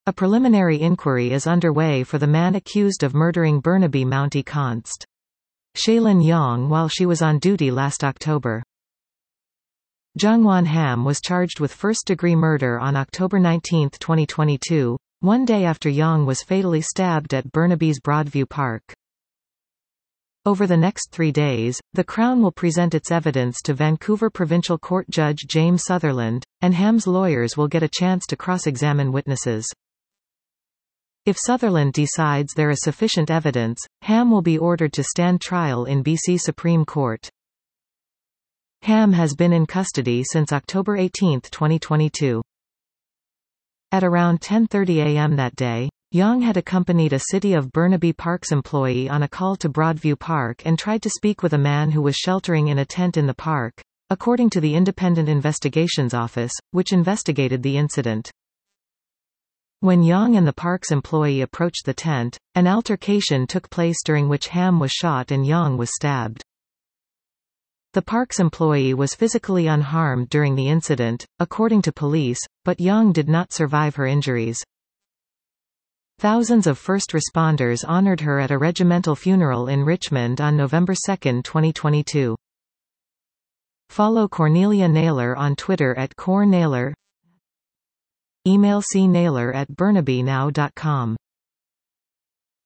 A preliminary inquiry is underway for the man accused of murdering Burnaby Mountie Const. Shaylin Yong while she was on duty last October. Jungwon Ham was charged with first-degree murder on October 19, 2022, one day after Yong was fatally stabbed at Burnaby's Broadview Park. Over the next 3 days, the Crown will present its evidence to Vancouver Provincial Court Judge James Sutherland, and Ham's lawyers will get a chance to cross-examine witnesses. If Sutherland decides there is sufficient evidence, Ham will be ordered to stand trial in BC Supreme Court. Ham has been in custody since October 18, 2022. At around 10:30 a.m. that day, Yong had accompanied a City of Burnaby Parks employee on a call to Broadview Park and tried to speak with a man who was sheltering in a tent in the park, according to the Independent Investigations Office, which investigated the incident. When Yong and the park's employee approached the tent, an altercation took place during which Ham was shot and Yong was stabbed. The park's employee was physically unharmed during the incident, according to police, but Yong did not survive her injuries. Thousands of first responders honored her at a regimental funeral in Richmond on November 2, 2022. Follow Cornelia Naylor on Twitter at @CorNaylor. Email cnaylor@burnabynow.com.